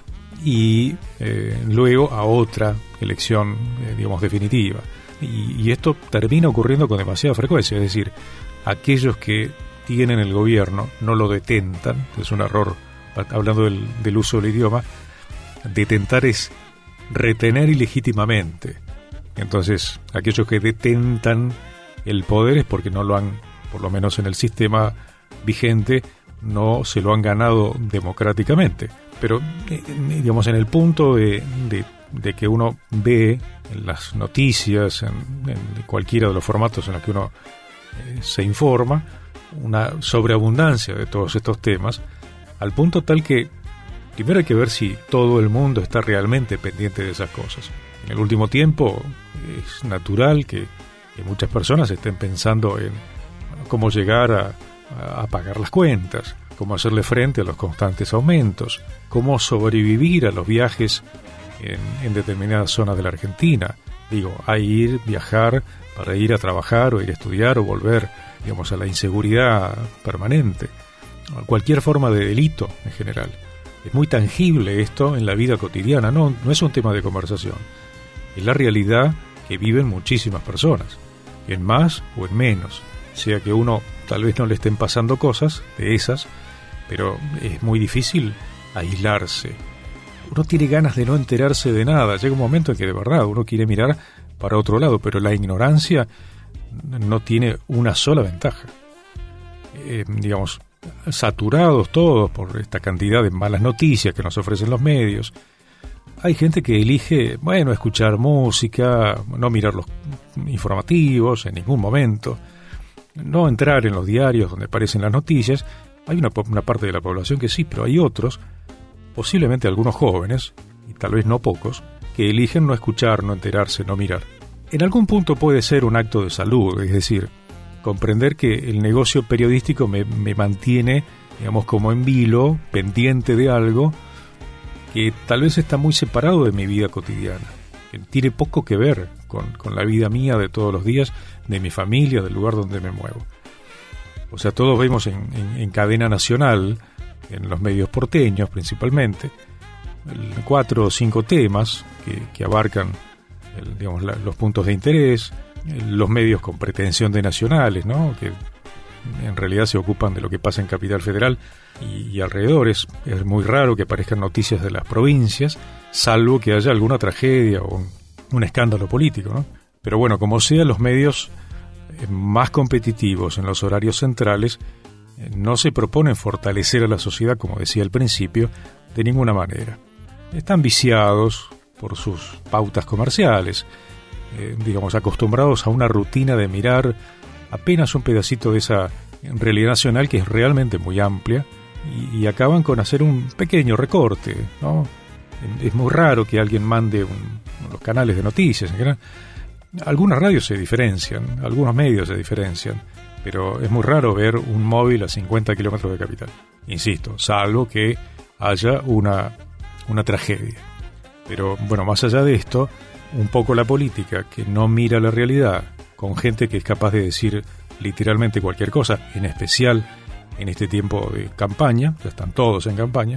y eh, luego a otra elección, eh, digamos, definitiva. Y, y esto termina ocurriendo con demasiada frecuencia, es decir, aquellos que tienen el gobierno no lo detentan, es un error, hablando del, del uso del idioma, detentar es retener ilegítimamente. Entonces, aquellos que detentan el poder es porque no lo han, por lo menos en el sistema vigente, no se lo han ganado democráticamente. Pero, digamos, en el punto de, de, de que uno ve en las noticias, en, en cualquiera de los formatos en los que uno eh, se informa, una sobreabundancia de todos estos temas, al punto tal que primero hay que ver si todo el mundo está realmente pendiente de esas cosas. En el último tiempo es natural que, que muchas personas estén pensando en bueno, cómo llegar a, a pagar las cuentas, cómo hacerle frente a los constantes aumentos, cómo sobrevivir a los viajes en, en determinadas zonas de la Argentina. Digo, a ir, viajar para ir a trabajar o ir a estudiar o volver, digamos, a la inseguridad permanente, a cualquier forma de delito en general. Es muy tangible esto en la vida cotidiana, no, no es un tema de conversación. Es la realidad que viven muchísimas personas, en más o en menos. Sea que uno tal vez no le estén pasando cosas de esas, pero es muy difícil aislarse. Uno tiene ganas de no enterarse de nada. Llega un momento en que de verdad uno quiere mirar para otro lado, pero la ignorancia no tiene una sola ventaja. Eh, digamos, saturados todos por esta cantidad de malas noticias que nos ofrecen los medios, hay gente que elige, bueno, escuchar música, no mirar los informativos en ningún momento, no entrar en los diarios donde aparecen las noticias. Hay una, una parte de la población que sí, pero hay otros, posiblemente algunos jóvenes, y tal vez no pocos, que eligen no escuchar, no enterarse, no mirar. En algún punto puede ser un acto de salud, es decir, comprender que el negocio periodístico me, me mantiene, digamos, como en vilo, pendiente de algo que tal vez está muy separado de mi vida cotidiana, que tiene poco que ver con, con la vida mía de todos los días, de mi familia, del lugar donde me muevo. O sea, todos vemos en, en, en cadena nacional, en los medios porteños principalmente, el, cuatro o cinco temas que, que abarcan el, digamos, la, los puntos de interés, los medios con pretensión de nacionales, ¿no? Que en realidad se ocupan de lo que pasa en Capital Federal y, y alrededores. Es muy raro que aparezcan noticias de las provincias, salvo que haya alguna tragedia o un, un escándalo político, ¿no? Pero bueno, como sea, los medios más competitivos en los horarios centrales no se proponen fortalecer a la sociedad, como decía al principio, de ninguna manera. Están viciados por sus pautas comerciales, Eh, digamos, acostumbrados a una rutina de mirar apenas un pedacito de esa realidad nacional que es realmente muy amplia y, y acaban con hacer un pequeño recorte, ¿no? Es muy raro que alguien mande un, los canales de noticias. En general, algunas radios se diferencian, algunos medios se diferencian, pero es muy raro ver un móvil a cincuenta kilómetros de Capital. Insisto, salvo que haya una, una tragedia. Pero bueno, más allá de esto, un poco la política que no mira la realidad, con gente que es capaz de decir literalmente cualquier cosa, en especial en este tiempo de campaña, ya están todos en campaña,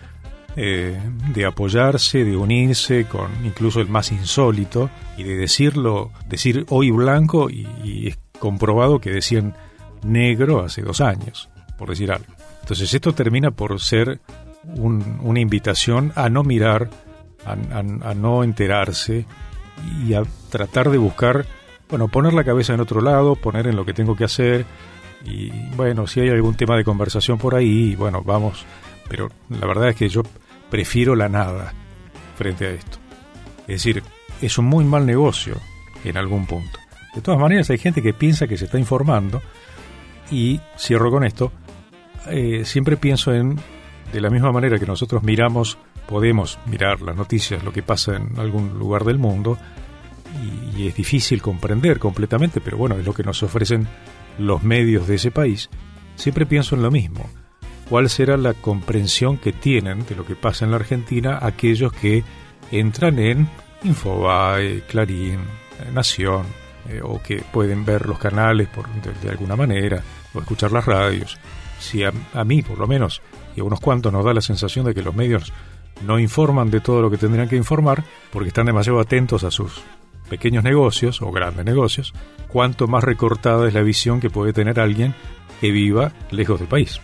eh, de apoyarse, de unirse con incluso el más insólito y de decirlo, decir hoy blanco y, y es comprobado que decían negro hace dos años, por decir algo. Entonces esto termina por ser un, una invitación a no mirar, A, a, a no enterarse, y a tratar de buscar, bueno, poner la cabeza en otro lado, poner en lo que tengo que hacer, y bueno, si hay algún tema de conversación por ahí, bueno, vamos, pero la verdad es que yo prefiero la nada frente a esto. Es decir, es un muy mal negocio en algún punto. De todas maneras, hay gente que piensa que se está informando, y cierro con esto, eh, siempre pienso en, de la misma manera que nosotros miramos, podemos mirar las noticias, lo que pasa en algún lugar del mundo, y, y es difícil comprender completamente, pero bueno, es lo que nos ofrecen los medios de ese país. Siempre pienso en lo mismo. ¿Cuál será la comprensión que tienen de lo que pasa en la Argentina aquellos que entran en Infobae, Clarín, Nación, eh, o que pueden ver los canales por, de, de alguna manera, o escuchar las radios? Si a, a mí, por lo menos, y a unos cuantos nos da la sensación de que los medios no informan de todo lo que tendrían que informar, porque están demasiado atentos a sus pequeños negocios o grandes negocios, cuánto más recortada es la visión que puede tener alguien que viva lejos del país.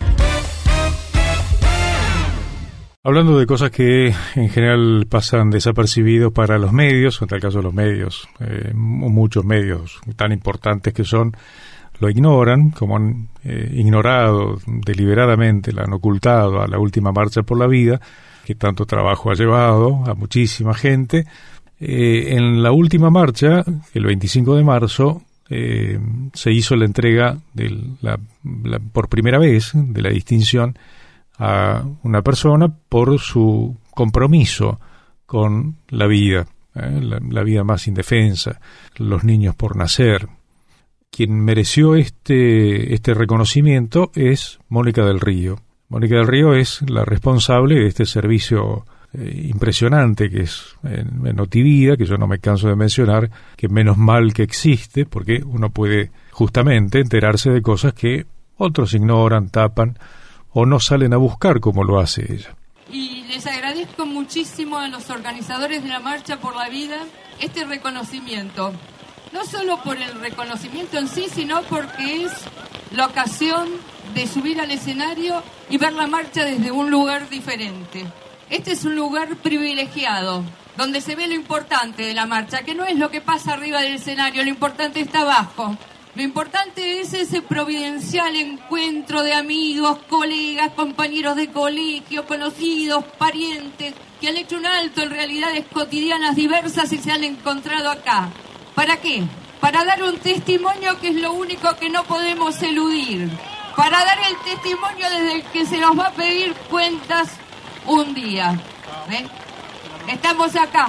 Hablando de cosas que en general pasan desapercibidos para los medios, en tal caso los medios, eh, muchos medios tan importantes que son, lo ignoran, como han eh, ignorado deliberadamente, la han ocultado a la última marcha por la vida, que tanto trabajo ha llevado a muchísima gente. Eh, en la última marcha, el veinticinco de marzo, eh, se hizo la entrega de la, la, por primera vez de la distinción a una persona por su compromiso con la vida, eh, la, la vida más indefensa, los niños por nacer. Quien mereció este, este reconocimiento es Mónica del Río. Mónica del Río es la responsable de este servicio eh, impresionante que es en, en Notivida, que yo no me canso de mencionar, que menos mal que existe, porque uno puede justamente enterarse de cosas que otros ignoran, tapan o no salen a buscar como lo hace ella. Y les agradezco muchísimo a los organizadores de la Marcha por la Vida este reconocimiento. No solo por el reconocimiento en sí, sino porque es la ocasión de subir al escenario y ver la marcha desde un lugar diferente. Este es un lugar privilegiado, donde se ve lo importante de la marcha, que no es lo que pasa arriba del escenario, lo importante está abajo. Lo importante es ese providencial encuentro de amigos, colegas, compañeros de colegio, conocidos, parientes, que han hecho un alto en realidades cotidianas diversas y se han encontrado acá. ¿Para qué? Para dar un testimonio que es lo único que no podemos eludir. Para dar el testimonio desde el que se nos va a pedir cuentas un día. ¿Eh? Estamos acá.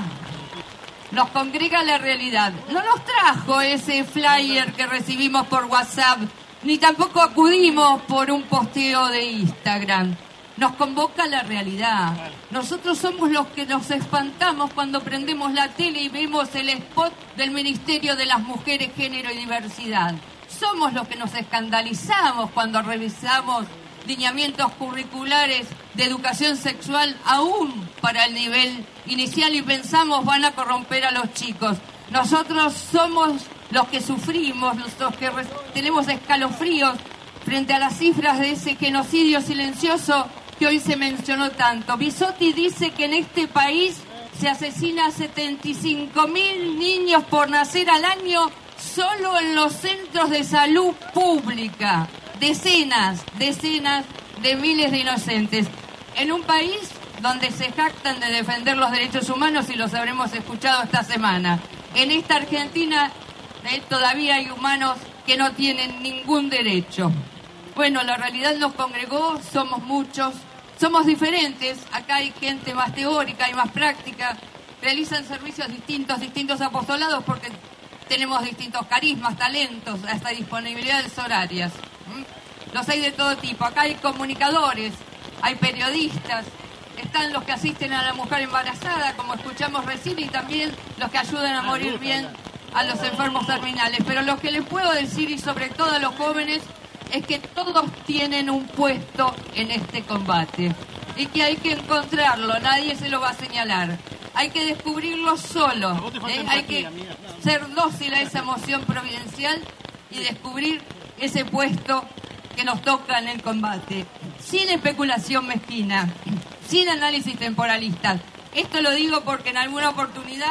Nos congrega la realidad. No nos trajo ese flyer que recibimos por WhatsApp, ni tampoco acudimos por un posteo de Instagram. Nos convoca la realidad. Nosotros somos los que nos espantamos cuando prendemos la tele y vemos el spot del Ministerio de las Mujeres, Género y Diversidad. Somos los que nos escandalizamos cuando revisamos lineamientos curriculares de educación sexual aún para el nivel inicial y pensamos van a corromper a los chicos. Nosotros somos los que sufrimos, los que tenemos escalofríos frente a las cifras de ese genocidio silencioso que hoy se mencionó tanto. Bisotti dice que en este país se asesina a setenta y cinco mil niños por nacer al año solo en los centros de salud pública. Decenas, decenas de miles de inocentes. En un país donde se jactan de defender los derechos humanos, y los habremos escuchado esta semana. En esta Argentina eh, todavía hay humanos que no tienen ningún derecho. Bueno, la realidad nos congregó, somos muchos, somos diferentes, acá hay gente más teórica y más práctica, realizan servicios distintos, distintos apostolados porque tenemos distintos carismas, talentos, hasta disponibilidades horarias. ¿Mm? Los hay de todo tipo, acá hay comunicadores, hay periodistas, están los que asisten a la mujer embarazada, como escuchamos recién, y también los que ayudan a morir bien a los enfermos terminales. Pero lo que les puedo decir, y sobre todo a los jóvenes, es que todos tienen un puesto en este combate y que hay que encontrarlo, nadie se lo va a señalar. Hay que descubrirlo solo, ¿eh? Hay que ser dócil a esa emoción providencial y descubrir ese puesto que nos toca en el combate, sin especulación mezquina, sin análisis temporalista. Esto lo digo porque en alguna oportunidad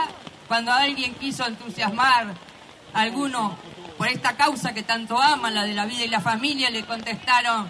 Cuando alguien quiso entusiasmar a alguno por esta causa que tanto aman, la de la vida y la familia, le contestaron: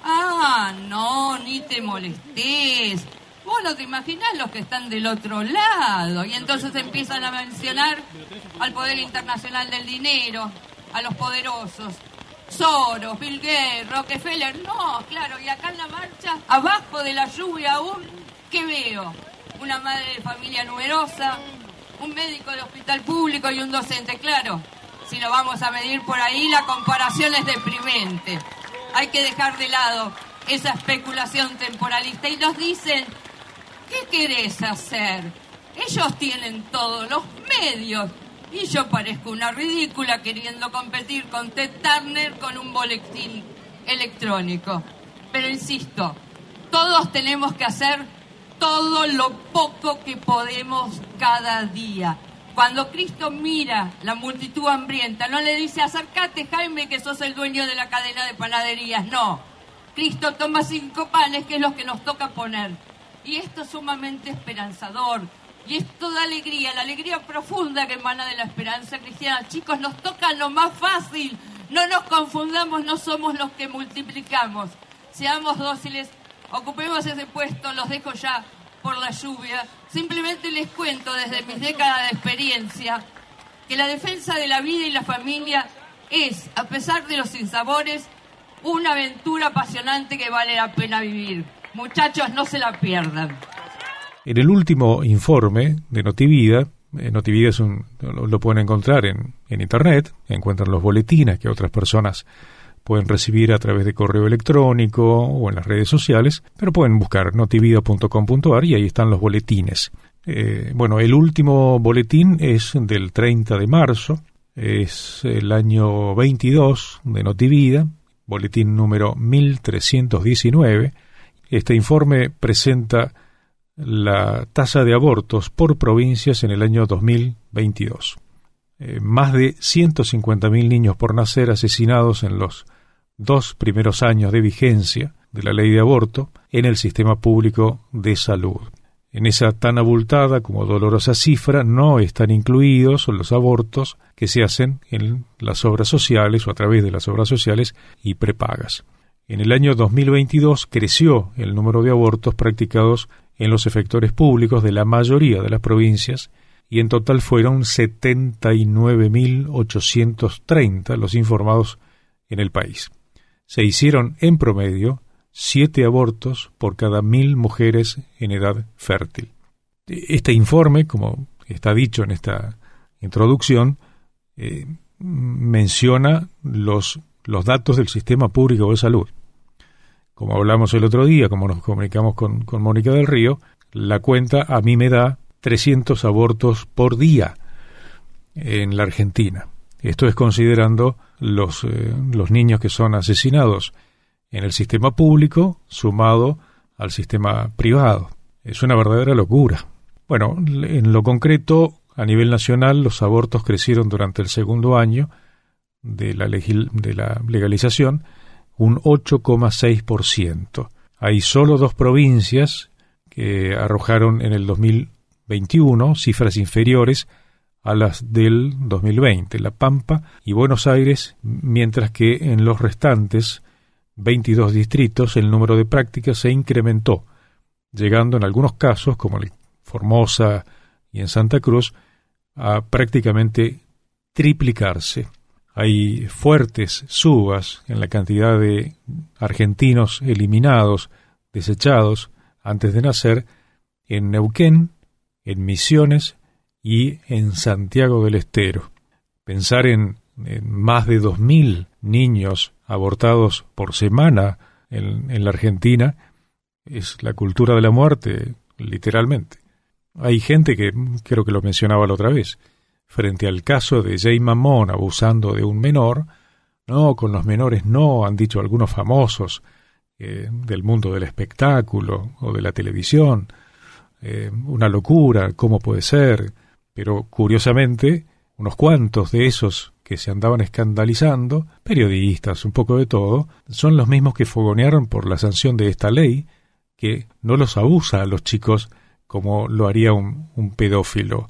ah, no, ni te molestes, vos no te imaginás los que están del otro lado. Y entonces empiezan a mencionar al poder internacional del dinero, a los poderosos, Soros, Bill Gates, Rockefeller. No, claro, y acá en la marcha, abajo de la lluvia aún, ¿qué veo? Una madre de familia numerosa, un médico de hospital público y un docente. Claro, si lo vamos a medir por ahí, la comparación es deprimente. Hay que dejar de lado esa especulación temporalista. Y nos dicen: ¿qué querés hacer? Ellos tienen todos los medios. Y yo parezco una ridícula queriendo competir con Ted Turner con un boletín electrónico. Pero insisto, todos tenemos que hacer todo lo poco que podemos cada día. Cuando Cristo mira la multitud hambrienta, no le dice: acércate, Jaime, que sos el dueño de la cadena de panaderías. No, Cristo toma cinco panes, que es lo que nos toca poner. Y esto es sumamente esperanzador. Y esto da alegría, la alegría profunda que emana de la esperanza cristiana. Chicos, nos toca lo más fácil. No nos confundamos, no somos los que multiplicamos. Seamos dóciles, ocupemos ese puesto, los dejo ya por la lluvia. Simplemente les cuento desde mis décadas de experiencia que la defensa de la vida y la familia es, a pesar de los sinsabores, una aventura apasionante que vale la pena vivir. Muchachos, no se la pierdan. En el último informe de Notivida, eh, Notivida es un, lo, lo pueden encontrar en, en internet, encuentran los boletines que otras personas pueden recibir a través de correo electrónico o en las redes sociales, pero pueden buscar notivida punto com punto a r y ahí están los boletines. Eh, bueno, el último boletín es del treinta de marzo, es el año veintidós de Notivida, boletín número mil trescientos diecinueve. Este informe presenta la tasa de abortos por provincias en el año dos mil veintidós. Eh, más de ciento cincuenta mil niños por nacer asesinados en los dos primeros años de vigencia de la ley de aborto en el sistema público de salud. En esa tan abultada como dolorosa cifra no están incluidos los abortos que se hacen en las obras sociales o a través de las obras sociales y prepagas. En el año dos mil veintidós creció el número de abortos practicados en los efectores públicos de la mayoría de las provincias, y en total fueron setenta y nueve mil ochocientos treinta los informados en el país. Se hicieron en promedio siete abortos por cada mil mujeres en edad fértil. Este informe, como está dicho en esta introducción, eh, menciona los, los datos del sistema público de salud. Como hablamos el otro día, como nos comunicamos con, con Mónica del Río, la cuenta a mí me da trescientos abortos por día en la Argentina. Esto es considerando los, eh, los niños que son asesinados en el sistema público sumado al sistema privado. Es una verdadera locura. Bueno, en lo concreto, a nivel nacional, los abortos crecieron durante el segundo año de la, legil- de la legalización un ocho coma seis por ciento. Hay solo dos provincias que arrojaron en el dos mil veintiuno cifras inferiores a las del dos mil veinte, La Pampa y Buenos Aires, mientras que en los restantes veintidós distritos el número de prácticas se incrementó, llegando en algunos casos, como en Formosa y en Santa Cruz, a prácticamente triplicarse. Hay fuertes subas en la cantidad de argentinos eliminados, desechados antes de nacer en Neuquén, en Misiones y en Santiago del Estero. Pensar en, en más de dos mil niños abortados por semana en, en la Argentina es la cultura de la muerte, literalmente. Hay gente que, creo que lo mencionaba la otra vez, frente al caso de Jay Mamón abusando de un menor, no, con los menores no, han dicho algunos famosos eh, del mundo del espectáculo o de la televisión, eh, una locura, ¿cómo puede ser? Pero curiosamente, unos cuantos de esos que se andaban escandalizando, periodistas, un poco de todo, son los mismos que fogonearon por la sanción de esta ley, que no los abusa a los chicos como lo haría un, un pedófilo.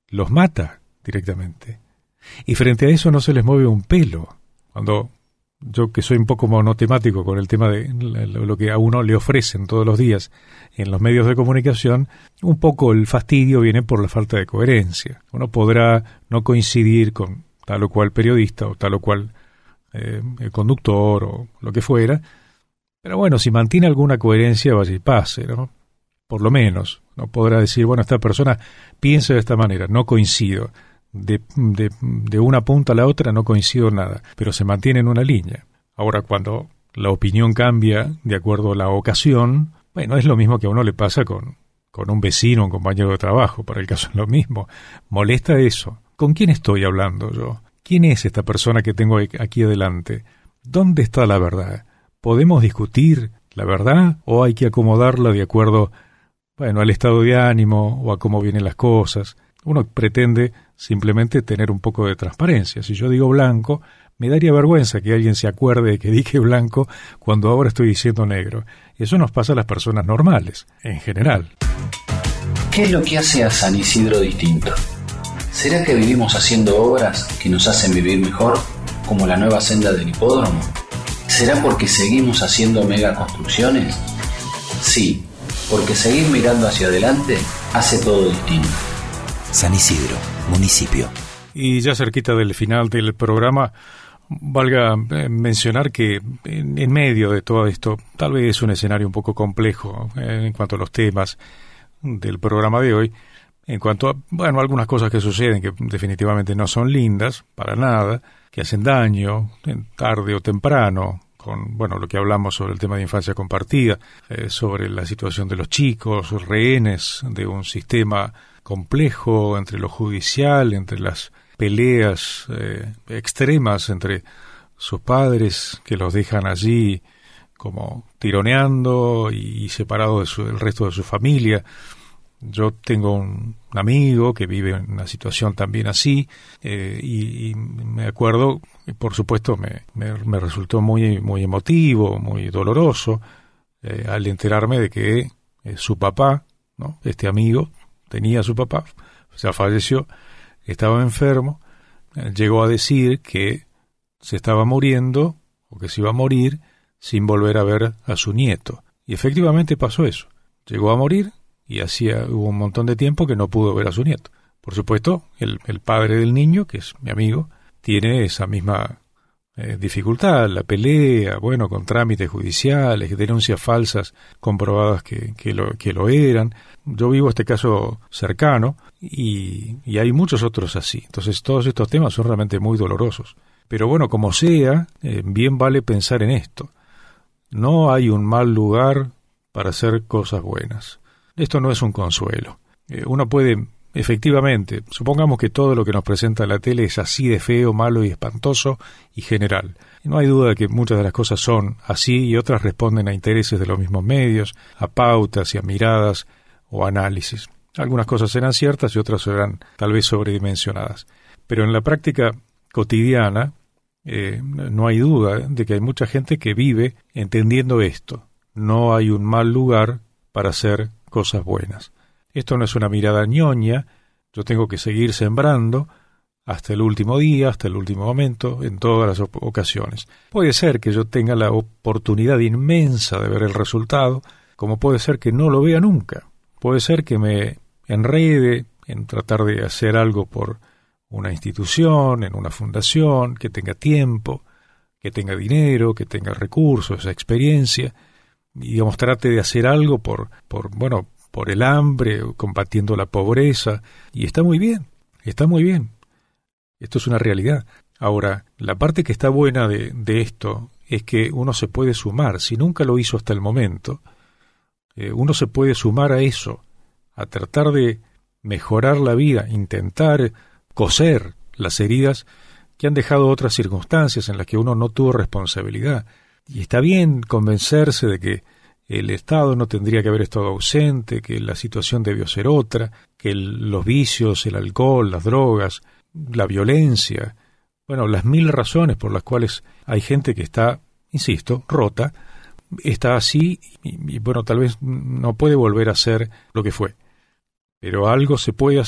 los mata directamente. Y frente a eso no se les mueve un pelo. Cuando yo, que soy un poco monotemático con el tema de lo que a uno le ofrecen todos los días en los medios de comunicación, un poco el fastidio viene por la falta de coherencia. Uno podrá no coincidir con tal o cual periodista o tal o cual eh, conductor o lo que fuera, pero bueno, si mantiene alguna coherencia, vaya y pase, ¿no? Por lo menos, no podrá decir, bueno, esta persona piensa de esta manera, no coincido. De, de, de una punta a la otra no coincido nada, pero se mantiene en una línea. Ahora, cuando la opinión cambia de acuerdo a la ocasión, bueno, es lo mismo que a uno le pasa con, con un vecino, un compañero de trabajo, para el caso es lo mismo. Molesta eso. ¿Con quién estoy hablando yo? ¿Quién es esta persona que tengo aquí adelante? ¿Dónde está la verdad? ¿Podemos discutir la verdad o hay que acomodarla de acuerdo, bueno, al estado de ánimo o a cómo vienen las cosas? Uno pretende simplemente tener un poco de transparencia. Si yo digo blanco, me daría vergüenza que alguien se acuerde de que dije blanco cuando ahora estoy diciendo negro. Y eso nos pasa a las personas normales, en general. ¿Qué es lo que hace a San Isidro distinto? ¿Será que vivimos haciendo obras que nos hacen vivir mejor, como la nueva senda del hipódromo? ¿Será porque seguimos haciendo megaconstrucciones? Sí, porque seguir mirando hacia adelante hace todo distinto. San Isidro, municipio. Y ya cerquita del final del programa, valga eh, mencionar que en, en medio de todo esto, tal vez es un escenario un poco complejo eh, en cuanto a los temas del programa de hoy, en cuanto a, bueno, algunas cosas que suceden que definitivamente no son lindas, para nada, que hacen daño, tarde o temprano, con, bueno, lo que hablamos sobre el tema de infancia compartida, eh, sobre la situación de los chicos, rehenes de un sistema complejo entre lo judicial, entre las peleas eh, extremas entre sus padres que los dejan allí como tironeando y separados de su, del resto de su familia. Yo tengo un, un amigo que vive en una situación también así eh, y, y me acuerdo, y por supuesto me, me, me resultó muy, muy emotivo, muy doloroso eh, al enterarme de que eh, su papá, ¿no? Este amigo tenía a su papá, o sea, falleció, estaba enfermo, eh, llegó a decir que se estaba muriendo o que se iba a morir sin volver a ver a su nieto. Y efectivamente pasó eso. Llegó a morir y hacía hubo un montón de tiempo que no pudo ver a su nieto. Por supuesto, el, el padre del niño, que es mi amigo, tiene esa misma eh, dificultad, la pelea, bueno, con trámites judiciales, denuncias falsas comprobadas que, que, lo, que lo eran. Yo vivo este caso cercano y, y hay muchos otros así. Entonces todos estos temas son realmente muy dolorosos. Pero bueno, como sea, eh, bien vale pensar en esto. No hay un mal lugar para hacer cosas buenas. Esto no es un consuelo. Eh, uno puede, efectivamente, supongamos que todo lo que nos presenta la tele es así de feo, malo y espantoso y general. Y no hay duda de que muchas de las cosas son así y otras responden a intereses de los mismos medios, a pautas y a miradas o análisis. Algunas cosas serán ciertas y otras serán tal vez sobredimensionadas. Pero en la práctica cotidiana eh, no hay duda de que hay mucha gente que vive entendiendo esto. No hay un mal lugar para hacer cosas buenas. Esto no es una mirada ñoña. Yo tengo que seguir sembrando hasta el último día, hasta el último momento, en todas las ocasiones. Puede ser que yo tenga la oportunidad inmensa de ver el resultado, como puede ser que no lo vea nunca. Puede ser que me enrede en tratar de hacer algo por una institución, en una fundación, que tenga tiempo, que tenga dinero, que tenga recursos, experiencia, y digamos, trate de hacer algo por, por, bueno, por el hambre, combatiendo la pobreza, y está muy bien, está muy bien. Esto es una realidad. Ahora, la parte que está buena de, de esto es que uno se puede sumar, si nunca lo hizo hasta el momento, eh, uno se puede sumar a eso, a tratar de mejorar la vida, intentar coser las heridas que han dejado otras circunstancias en las que uno no tuvo responsabilidad. Y está bien convencerse de que el Estado no tendría que haber estado ausente, que la situación debió ser otra, que el, los vicios, el alcohol, las drogas, la violencia, bueno, las mil razones por las cuales hay gente que está, insisto, rota, está así y, y bueno, tal vez no puede volver a ser lo que fue. Pero algo se puede hacer.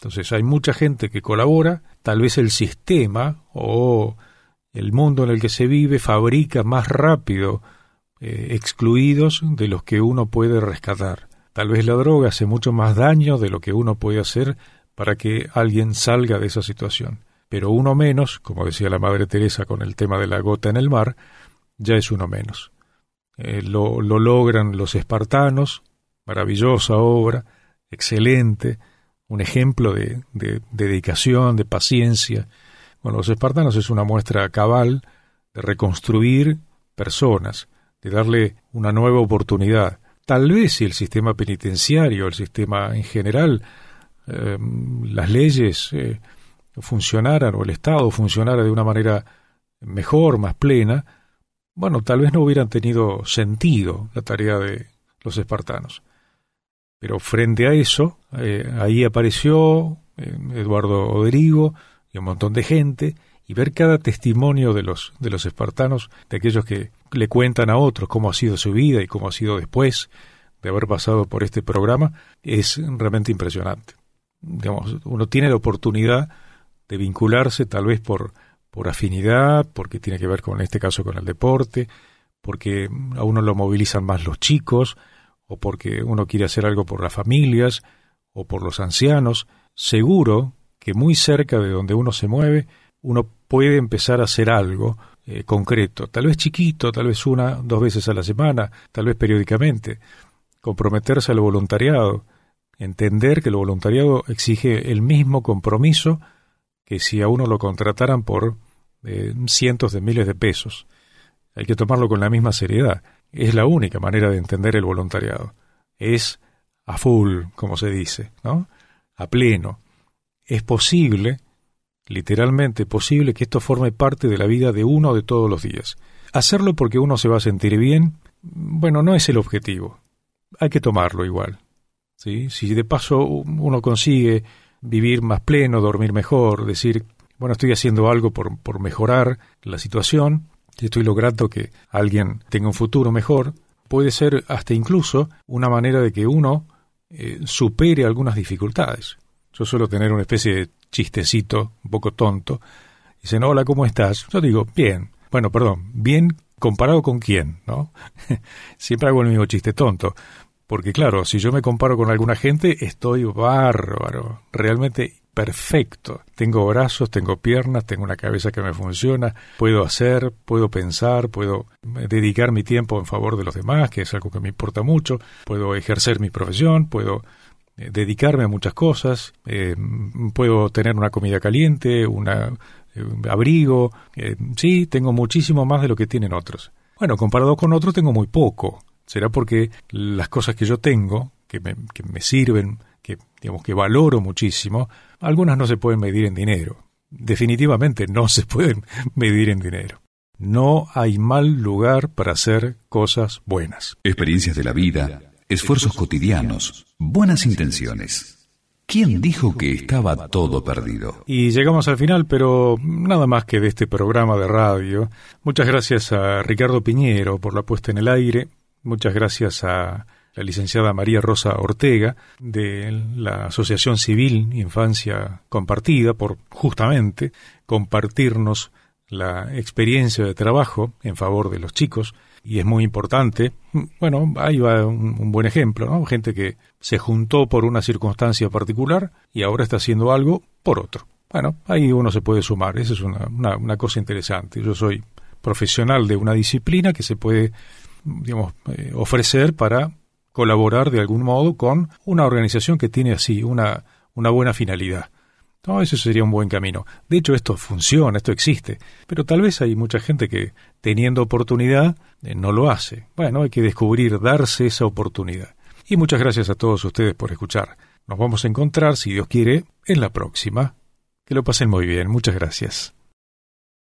Entonces hay mucha gente que colabora, tal vez el sistema o el mundo en el que se vive fabrica más rápido eh, excluidos de los que uno puede rescatar. Tal vez la droga hace mucho más daño de lo que uno puede hacer para que alguien salga de esa situación. Pero uno menos, como decía la Madre Teresa con el tema de la gota en el mar, ya es uno menos. Eh, lo, lo logran los espartanos, maravillosa obra, excelente, un ejemplo de, de, de dedicación, de paciencia. Bueno, los espartanos es una muestra cabal de reconstruir personas, de darle una nueva oportunidad. Tal vez si el sistema penitenciario, el sistema en general, eh, las leyes eh, funcionaran o el Estado funcionara de una manera mejor, más plena, bueno, tal vez no hubieran tenido sentido la tarea de los espartanos. Pero frente a eso, eh, ahí apareció eh, Eduardo Oderigo y un montón de gente, y ver cada testimonio de los, de los espartanos, de aquellos que le cuentan a otros cómo ha sido su vida y cómo ha sido después de haber pasado por este programa, es realmente impresionante. Digamos, uno tiene la oportunidad de vincularse tal vez por, por afinidad, porque tiene que ver con, en este caso, con el deporte, porque a uno lo movilizan más los chicos, o porque uno quiere hacer algo por las familias, o por los ancianos. Seguro que muy cerca de donde uno se mueve, uno puede empezar a hacer algo eh, concreto, tal vez chiquito, tal vez una, dos veces a la semana, tal vez periódicamente, comprometerse al voluntariado, entender que el voluntariado exige el mismo compromiso que si a uno lo contrataran por eh, cientos de miles de pesos. Hay que tomarlo con la misma seriedad. Es la única manera de entender el voluntariado. Es a full, como se dice, ¿no? A pleno. Es posible, literalmente posible, que esto forme parte de la vida de uno de todos los días. Hacerlo porque uno se va a sentir bien, bueno, no es el objetivo. Hay que tomarlo igual, ¿sí? Si de paso uno consigue vivir más pleno, dormir mejor, decir, bueno, estoy haciendo algo por, por mejorar la situación, estoy logrando que alguien tenga un futuro mejor, puede ser hasta incluso una manera de que uno eh, supere algunas dificultades. Yo suelo tener una especie de chistecito un poco tonto. Dicen, hola, ¿cómo estás? Yo digo, bien. Bueno, perdón, bien comparado con quién, ¿no? Siempre hago el mismo chiste tonto. Porque claro, si yo me comparo con alguna gente, estoy bárbaro, realmente perfecto. Tengo brazos, tengo piernas, tengo una cabeza que me funciona, puedo hacer, puedo pensar, puedo dedicar mi tiempo en favor de los demás, que es algo que me importa mucho, puedo ejercer mi profesión, puedo eh, dedicarme a muchas cosas, eh, puedo tener una comida caliente, una, eh, un abrigo, eh, sí, tengo muchísimo más de lo que tienen otros. Bueno, comparado con otros tengo muy poco. Será porque las cosas que yo tengo, que me, que me sirven, que digamos que valoro muchísimo, algunas no se pueden medir en dinero. Definitivamente no se pueden medir en dinero. No hay mal lugar para hacer cosas buenas. Experiencias de la vida, esfuerzos cotidianos, buenas intenciones. ¿Quién dijo que estaba todo perdido? Y llegamos al final, pero nada más que de este programa de radio. Muchas gracias a Ricardo Piñero por la puesta en el aire. Muchas gracias a la licenciada María Rosa Ortega de la Asociación Civil Infancia Compartida por justamente compartirnos la experiencia de trabajo en favor de los chicos, y es muy importante. Bueno, ahí va un, un buen ejemplo, ¿no? Gente que se juntó por una circunstancia particular y ahora está haciendo algo por otro. Bueno, ahí uno se puede sumar, esa es una, una, una cosa interesante. Yo soy profesional de una disciplina que se puede, digamos, eh, ofrecer para colaborar de algún modo con una organización que tiene así una, una buena finalidad. No, ese sería un buen camino. De hecho, esto funciona, esto existe, pero tal vez hay mucha gente que, teniendo oportunidad, eh, no lo hace. Bueno, hay que descubrir, darse esa oportunidad. Y muchas gracias a todos ustedes por escuchar. Nos vamos a encontrar, si Dios quiere, en la próxima. Que lo pasen muy bien. Muchas gracias.